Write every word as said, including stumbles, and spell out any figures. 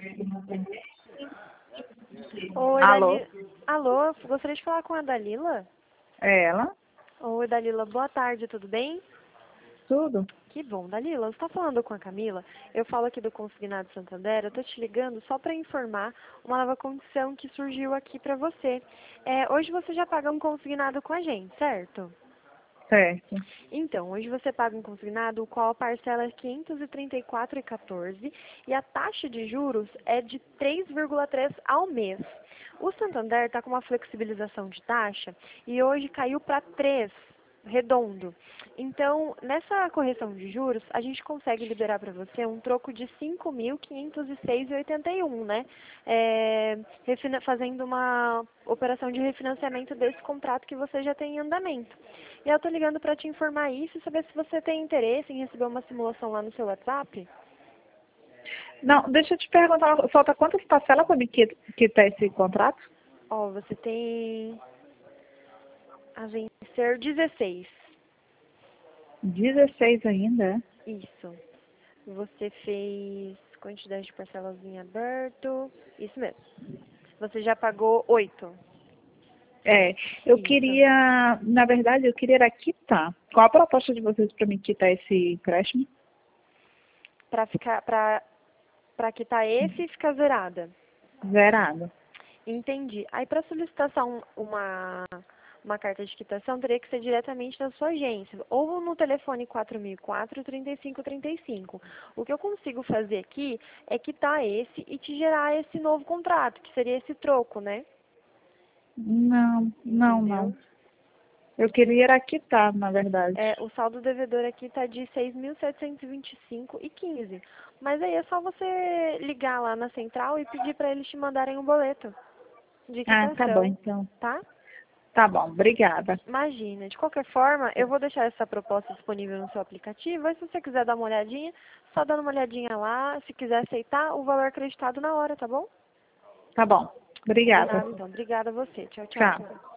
Oi, Alô? Dali... Alô, gostaria de falar com a Dalila? É ela? Oi, Dalila, boa tarde, tudo bem? Tudo? Que bom, Dalila, você está falando com a Camila? Eu falo aqui do Consignado Santander, eu estou te ligando só para informar uma nova condição que surgiu aqui para você. É, hoje você já paga um consignado com a gente, certo? Certo. Então, hoje você paga um consignado, o qual a parcela é quinhentos e trinta e quatro reais e quatorze centavos e a taxa de juros é de três vírgula três por cento ao mês. O Santander está com uma flexibilização de taxa e hoje caiu para três por cento, redondo. Então, nessa correção de juros, a gente consegue liberar para você um troco de cinco mil quinhentos e seis reais e oitenta e um, né? É, refina- fazendo uma operação de refinanciamento desse contrato que você já tem em andamento. E eu tô ligando para te informar isso e saber se você tem interesse em receber uma simulação lá no seu WhatsApp. Não, deixa eu te perguntar, falta quantas parcelas para me qui- quitar esse contrato? Ó, você tem a vencer dezesseis. dezesseis ainda, é? Isso. Você fez quantidade de parcelas em aberto. Isso mesmo. Você já pagou oito. É, eu Isso. queria, na verdade, eu queria era quitar. Qual a proposta de vocês para me quitar esse empréstimo? Pra ficar, pra, pra quitar esse e ficar zerada. Zerado. Entendi. Aí para solicitação uma uma carta de quitação teria que ser diretamente na sua agência, ou no telefone quatro mil e quatro, trinta e cinco trinta e cinco. O que eu consigo fazer aqui é quitar esse e te gerar esse novo contrato, que seria esse troco, né? Não, não, Entendeu? não. Eu queria era quitar, na verdade. É, o saldo devedor aqui está de seis mil setecentos e vinte e cinco reais e quinze. Mas aí é só você ligar lá na central e pedir para eles te mandarem um boleto de Ah, tá bom, quitação, então. tá? Tá bom, obrigada. Imagina. De qualquer forma, eu vou deixar essa proposta disponível no seu aplicativo. Aí se você quiser dar uma olhadinha, só dando uma olhadinha lá. Se quiser aceitar, o valor acreditado na hora, tá bom? Tá bom, obrigada. Combinado, então. Obrigada a você. Tchau, Tchau. tchau.